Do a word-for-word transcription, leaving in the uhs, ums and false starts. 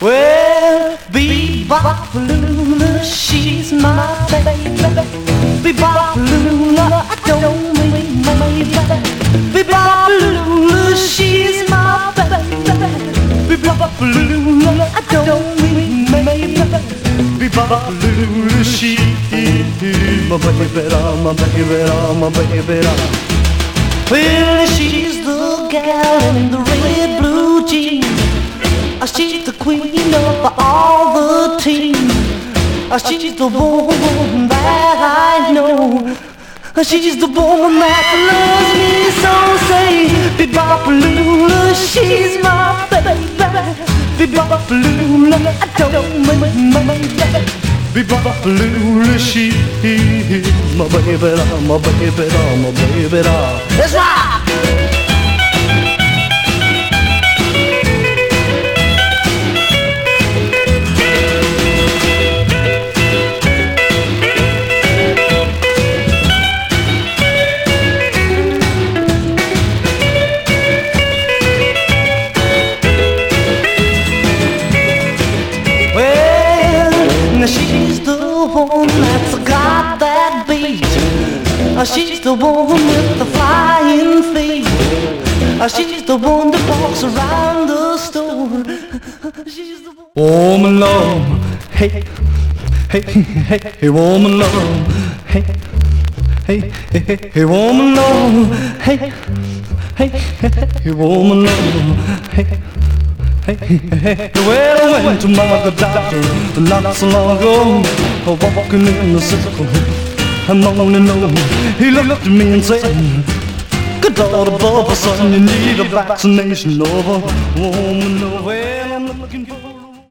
Well, Bebop Lula, she's my baby. Bebop Lula, I don't mean maybe. Bebop Lula, she's my baby. Bebop Lula, I don't mean maybe. Bebop Lula, she's my baby, my baby, my baby. Well, she's the gal in the red blue jeans. She's the queen of all the team. She's the woman that I know. She's the woman that loves me so. Say, Bebop Lula, she's my baby. Bebop Lula, I don't mean my baby. Bebop Lula, she's my baby, my baby, my baby. Let's rock! She's the one that's got that beat. She's the one with the flying feet. She's the one that walks around the store. She's the one. Woman love, hey, hey, hey, hey, woman love, hey, hey, hey, hey, woman love, hey, hey, hey, woman love, hey. Hey, hey, hey, well, I went to my doctor not so long ago, walking in the circle, and only know he looked at me and said, good Lord above, son, you need a vaccination of a woman. Well, I'm looking for